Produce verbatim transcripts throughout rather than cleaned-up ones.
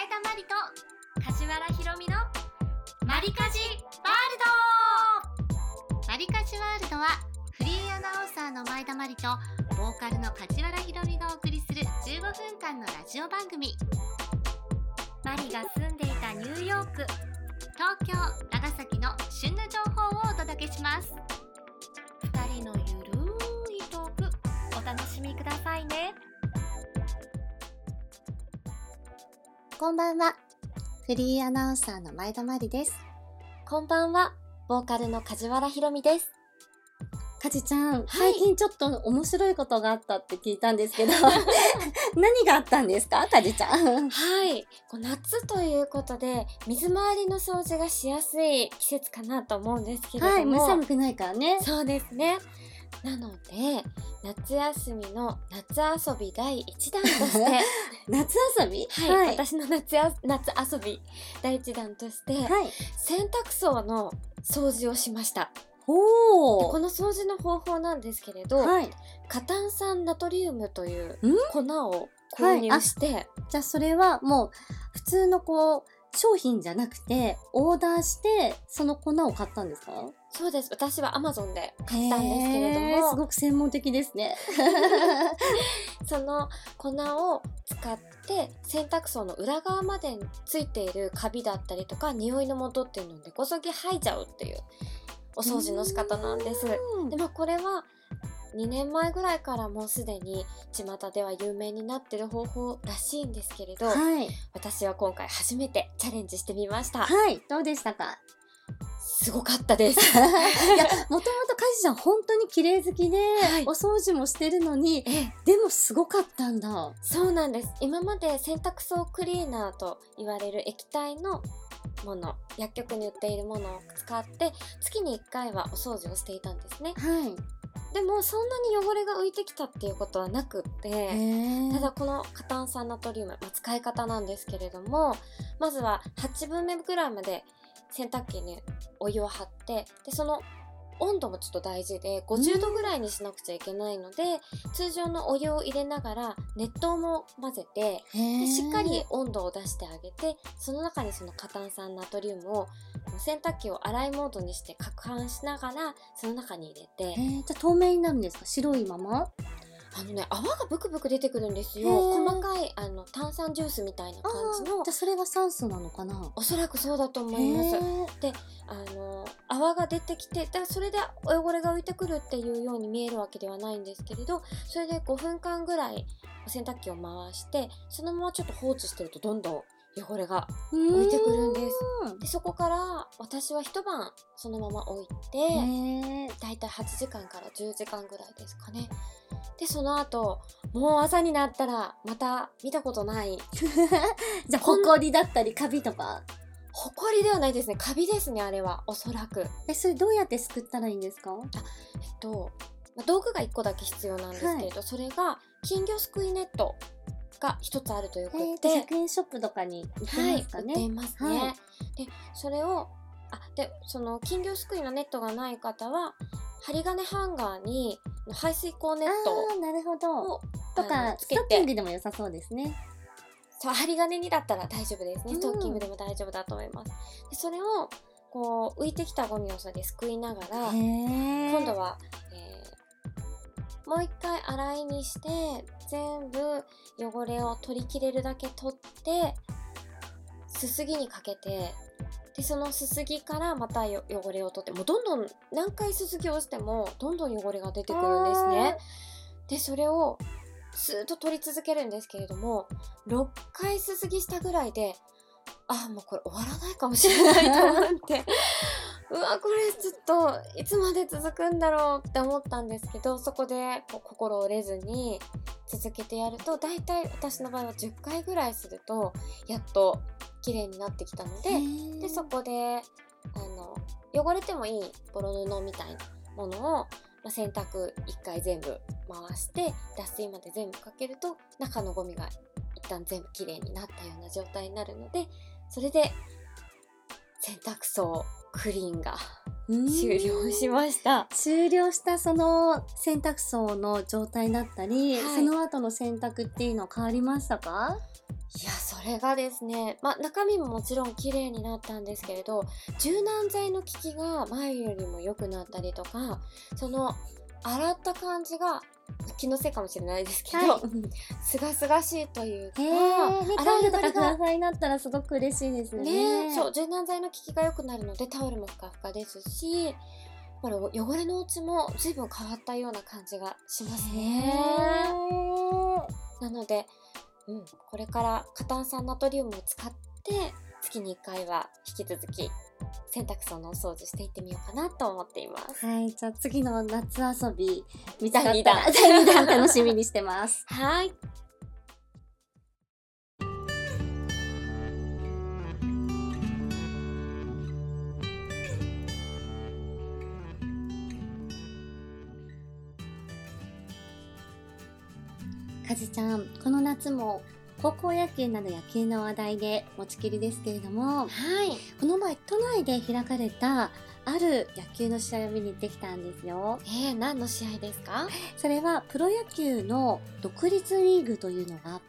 田まりと梶原ひろみのマリカジワールド。マリカジワールドはフリーアナウンサーの前田まりとボーカルの梶原ひろみがお送りするじゅうごふんかんのラジオ番組。マリが住んでいたニューヨーク、東京、長崎の旬の情報をお届けします。ふたりのゆるいトークお楽しみくださいね。 こんばんは、フリーアナウンサーの前田まりです。 こんばんは、ボーカルの梶原ひろみです。 かじちゃん、 はい、 最近ちょっと面白いことがあったって聞いたんですけど何があったんですか、かじちゃん。 はい、こう夏ということで水回りの掃除がしやすい季節かなと思うんですけれども、 はい、もう寒くないからね。 そうですね。なので夏休みの夏遊びだいいちだんとして夏遊び、 はい、はい、私の夏や夏遊びだいいちだんとして、はい、洗濯槽の掃除をしました。 おー。 この掃除の方法なんですけれど、はい、過炭酸ナトリウムという粉を購入して、はい、 じゃあそれはもう普通のこう商品じゃなくてオーダーしてその粉を買ったんですか？ そうです。私は アマゾン で買ったんですけれども、 すごく専門的ですねその粉を使って洗濯槽の裏側までついているカビだったりとか匂いの元っていうのを根こそぎ吐いちゃうっていうお掃除の仕方なんです。でもこれはにねんまえぐらいからもうすでに巷では有名になってる方法らしいんですけれど、はい、私は今回初めてチャレンジしてみました。 はい、どうでしたか？ すごかったですいや、もともとかじちゃん本当に綺麗好きで、はい、お掃除もしてるのに、でもすごかったんだ。 そうなんです。今まで洗濯槽クリーナーと言われる液体のもの、薬局に売っているものを使って月にいっかいはお掃除をしていたんですね。はい。でもそんなに汚れが浮いてきたっていうことはなくって、ただこの過炭酸ナトリウム、まあ、使い方なんですけれども、まずははちぶんめぐらいまで洗濯機にお湯を張って、でその温度もちょっと大事でごじゅうどぐらいにしなくちゃいけないので、通常のお湯を入れながら熱湯も混ぜて、でしっかり温度を出してあげて、その中にその過炭酸ナトリウムを洗濯機を洗いモードにして攪拌しながらその中に入れて、 じゃあ透明になるんですか？白いまま？ あのね、泡がブクブク出てくるんですよ。細かいあの炭酸ジュースみたいな感じの。 じゃあそれが酸素なのかな？ おそらくそうだと思います。で、あの泡が出てきて、だそれで汚れが浮いてくるっていうように見えるわけではないんですけれど、それでごふんかんぐらい洗濯機を回してそのままちょっと放置してるとどんどん汚れが浮いてくるんです。でそこから私は一晩そのまま置いて、だいたいはちじかんからじゅうじかんぐらいですかね。でその後もう朝になったらまた見たことないじゃあホコリだったりカビとか？ ホコリではないですね、カビですね、あれはおそらく。 え、それどうやってすくったらいいんですか？ あ、えっと道具がいっこだけ必要なんですけれど、はい、それが金魚すくいネットが一つあるということで、 ひゃくえんショップとかに売ってますかね？ はい、売ってますね。はい、でそれをあでその金魚すくいのネットがない方は針金ハンガーに排水口ネットを、 あー、なるほど、とかストッキングでも良さそうですね。 そう、針金にだったら大丈夫ですね。ストッキングでも大丈夫だと思います。でそれをこう浮いてきたゴミをそれですくいながら、今度は、えー、もう一回洗いにして全部汚れを取りきれるだけ取ってすすぎにかけて、でそのすすぎからまたよ汚れを取って、もうどんどん何回すすぎをしてもどんどん汚れが出てくるんですね。でそれをずーっと取り続けるんですけれども、ろっかいすすぎしたぐらいで、あもうこれ終わらないかもしれないと思ってうわこれちょっといつまで続くんだろうって思ったんですけど、そこでこう心折れずに続けてやると、だいたい私の場合はじゅっかいぐらいするとやっと綺麗になってきたので、でそこであの汚れてもいいボロ布みたいなものを、まあ、洗濯いっかい全部回して脱水まで全部かけると中のゴミが一旦全部綺麗になったような状態になるので、それで洗濯槽クリーンが終了しました。 終了したその洗濯槽の状態だったり、はい、その後の洗濯っていうのは変わりましたか？ いや、それがですね、まあ、中身ももちろん綺麗になったんですけれど、柔軟剤の効きが前よりも良くなったりとか、その洗った感じが気のせいかもしれないですけど、 はい、 すがすがしいというか、 へー、ね、タオルとかふわがふわになったらすごく嬉しいですね。 ね、そう柔軟剤の効きが良くなるのでタオルもふかふかですし、これ汚れの落ちも随分変わったような感じがしますね。なので、うん、これから過炭酸ナトリウムを使って月にいっかいは引き続き洗濯槽のお掃除していってみようかなと思っています。 はい、じゃあ次の夏遊び見つかったらだいにだんだいにだん楽しみにしてます。 はい。 かずちゃん、この夏も高校野球など野球の話題で持ちきりですけれども、 はい。 この前都内で開かれたある野球の試合を見に行ってきたんですよ。 えー、何の試合ですか？ それはプロ野球の独立リーグというのがあって、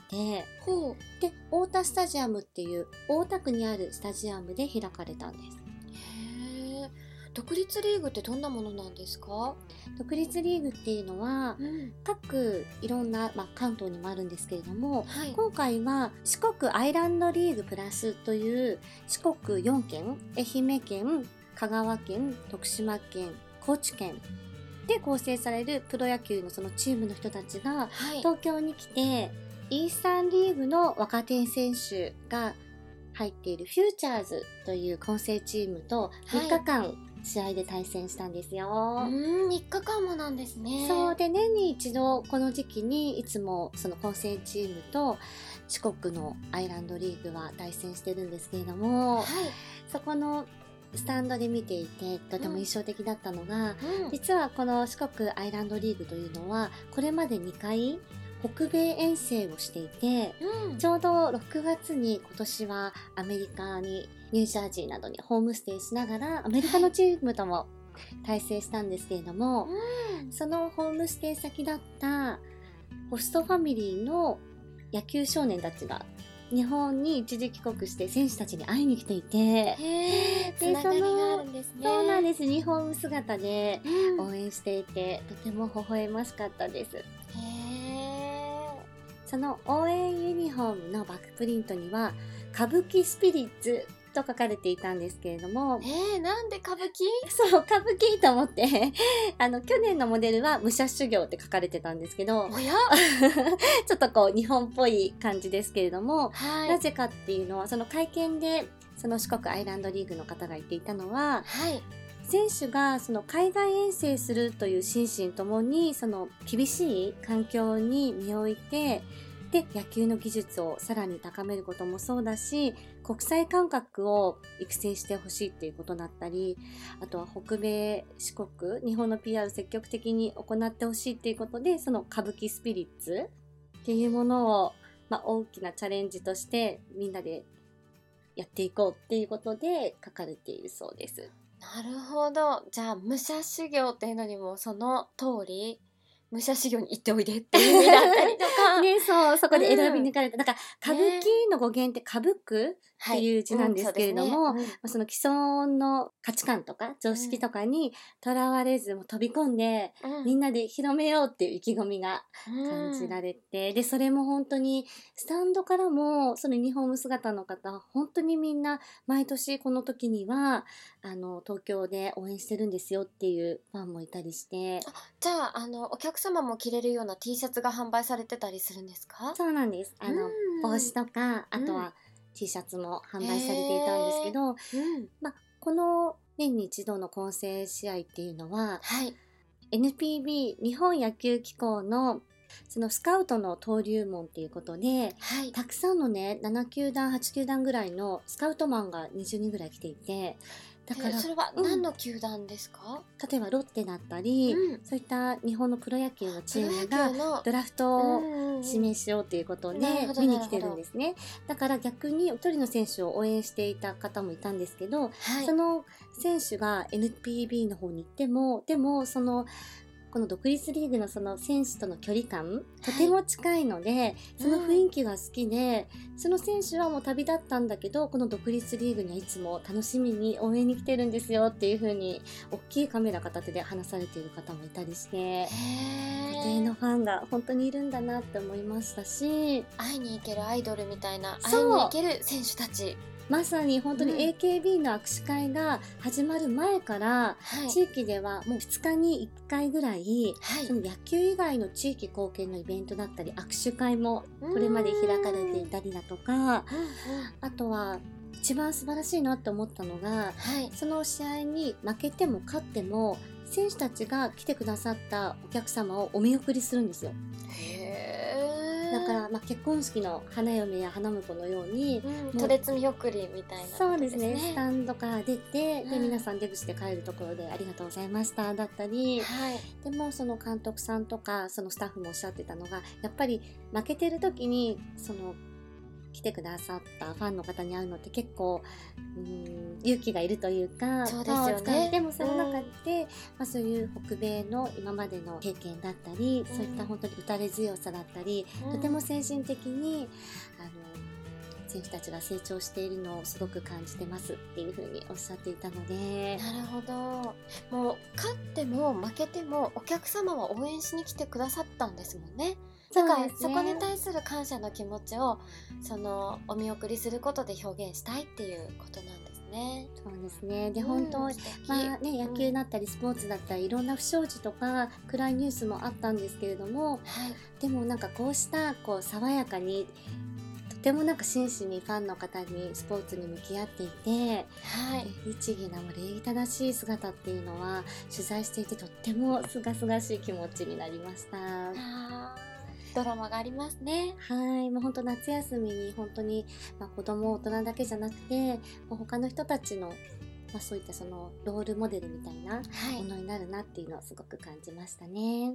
ほう。 で、太田スタジアムっていう大田区にあるスタジアムで開かれたんです。 へー、独立リーグってどんなものなんですか？ 独立リーグっていうのは、 うん、 各いろんな、まあ、関東にもあるんですけれども、 はい。 今回は四国アイランドリーグプラスという四国よんけん、愛媛県、香川県、徳島県、高知県で構成されるプロ野球のそのチームの人たちがはい。 東京に来て、イースタンリーグの若手選手が入っているフューチャーズという混成チームとみっかかん試合で対戦したんですよ。 うーん、みっかかんもなんですね。 そうで、年に一度この時期にいつもその混成チームと四国のアイランドリーグは対戦してるんですけれども、 はい。 そこのスタンドで見ていてとても印象的だったのが、 うん。 実はこの四国アイランドリーグというのはこれまでにかい北米遠征をしていて、 うん。 ちょうどろくがつに今年はアメリカにニュージャージーなどにホームステイしながらアメリカのチームとも対戦したんですけれども、 うん。 そのホームステイ先だったホストファミリーの野球少年たちが日本に一時帰国して選手たちに会いに来ていて、 へー、つでながりがあるんですね。 そうなんです、ユニフォーム姿でうん。 応援していてとても微笑ましかったです。 へー。 その応援ユニフォームのバックプリントには歌舞伎スピリッツと書かれていたんですけれども、 えー、なんで歌舞伎？ そう歌舞伎と思ってあの去年のモデルは武者修行って書かれてたんですけどおやちょっとこう日本っぽい感じですけれども、 はい。 なぜかっていうのはその会見でその四国アイランドリーグの方が言っていたのは、 はい。 選手がその海外遠征するという心身ともにその厳しい環境に身を置いて、で野球の技術をさらに高めることもそうだし、国際感覚を育成してほしいっていうことだったり、あとは北米四国日本の ピーアール 積極的に行ってほしいっていうことで、その歌舞伎スピリッツっていうものを、まあ、大きなチャレンジとしてみんなでやっていこうっていうことで書かれているそうです。 なるほど。じゃあ武者修行っていうのにもその通り武者修行に行っておいでっていう意味だったりとか、 ね、そう、そこで選び抜かれた。だから、歌舞伎の語源って歌舞くはっていう字なんですけれども、 うんそうですねまあその既存の価値観とか常識とかにとらわれずもう飛び込んで、 うんうんみんなで広めようっていう意気込みが感じられて、で、それも本当にスタンドからもそのユニフォーム姿の方、本当にみんな毎年この時にはあの東京で応援してるんですよっていうファンもいたりして、 じゃあ、あのお客様も着れるような T シャツが販売されてたりするんですか？ そうなんです。あの、 うん帽子とか、あとうんは T シャツも販売されていたんですけど、 うん。 まあ、この年に一度の混成試合っていうのは、 はい。 エヌピービー 日本野球機構のそのスカウトの登竜門っていうことで、 はい。 たくさんのね、ななきゅうだん、はちきゅうだんぐらいのスカウトマンがにじゅうにんぐらい来ていて、だから、 えそれはうん何の球団ですか？ 例えばロッテだったり、 うんそういった日本のプロ野球のチームプロが野球のドラフトをうんうんうん指名しようということでなるほど見に来てるんですね。だから逆に一人の選手を応援していた方もいたんですけど、 はいその選手が エヌピービー の方に行っても、でもそのこの独立リーグのその選手との距離感とても近いので、その雰囲気が好きで、その選手はもう旅立ったんだけど、この独立リーグにはいつも楽しみに応援に来てるんですよっていう風に大きいカメラ片手で話されている方もいたりして、固定のファンが本当にいるんだなって思いましたし、 会いに行けるアイドルみたいな、会いそうに行ける選手たち、 まさに本当に エーケービー の握手会が始まる前から、 はい地域ではもうふつかにいっかいぐらい、 はいその野球以外の地域貢献のイベントだったり握手会もこれまで開かれていたりだとか、 うんうんあとは一番素晴らしいなって思ったのが、 はいその試合に負けても勝っても選手たちが来てくださったお客様をお見送りするんですよ。 へーだから、まあ、結婚式の花嫁や花婿のように、 うん、と列見送りみたいなそうことですねスタンドから出て、でうん皆さん出口で帰るところでありがとうございましただったり、 はいでもその監督さんとかそのスタッフもおっしゃってたのが、やっぱり負けてる時にその来てくださったファンの方に会うのって結構うーん勇気がいるというか、 そうですよねパワーを使うでもその中で、まあ、そういう北米の今までの経験だったり、 うんそういった本当に打たれ強さだったり、 うんとても精神的にあの選手たちが成長しているのをすごく感じてますっていうふうにおっしゃっていたので、 なるほど。もう勝っても負けてもお客様は応援しに来てくださったんですもんね。だからそこに対する感謝の気持ちをそのお見送りすることで表現したいっていうことなんですね。 そうですね。で、 うん本当、 素敵まあね、野球だったりスポーツだったりいろんな不祥事とか暗いニュースもあったんですけれども、 はいでもなんかこうしたこう爽やかにとてもなんか真摯にファンの方にスポーツに向き合っていて、 はい律儀なも礼儀正しい姿っていうのは取材していてとってもすがすがしい気持ちになりました。 あードラマがありますね。 はい、もう本当夏休みに本当に、まあ、子供大人だけじゃなくて、もう他の人たちの、まあ、そういったそのロールモデルみたいなはいものになるなっていうのをすごく感じましたね。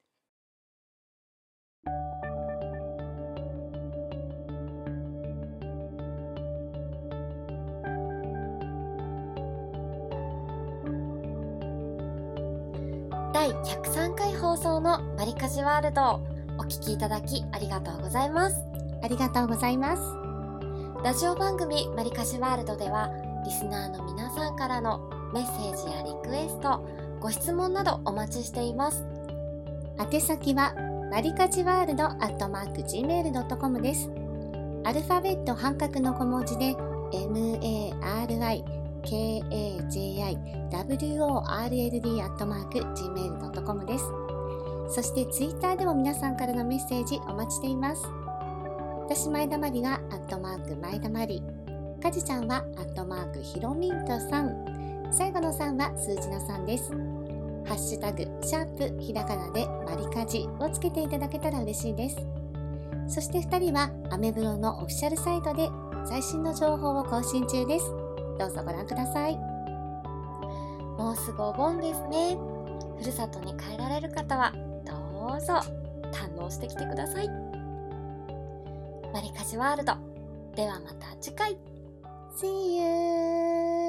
だいひゃくさんかい放送のマリカジワールドをお聞きいただきありがとうございます。 ありがとうございます。 ラジオ番組マリカジワールドではリスナーの皆さんからのメッセージやリクエスト、ご質問などお待ちしています。 宛先はマリカジワールドアットマーク ジーメールドットコム です。アルファベット半角の小文字で エムエーアールアイケーエージェーアイダブリューオーアールエルディー アットマーク ジーメールドットコム です。そしてツイッターでも皆さんからのメッセージお待ちしています。私前田まりがアットマーク前田まり、かじちゃんはアットマークひろみんとさん、最後のさんは数字のさんです。ハッシュタグシャープひらがなでまりかじをつけていただけたら嬉しいです。そしてふたりはアメブロのオフィシャルサイトで最新の情報を更新中です。どうぞご覧ください。 もうすぐお盆ですね。ふるさとに帰られる方はどうぞ堪能してきてください。マリカジワールドではまた次回。 See you!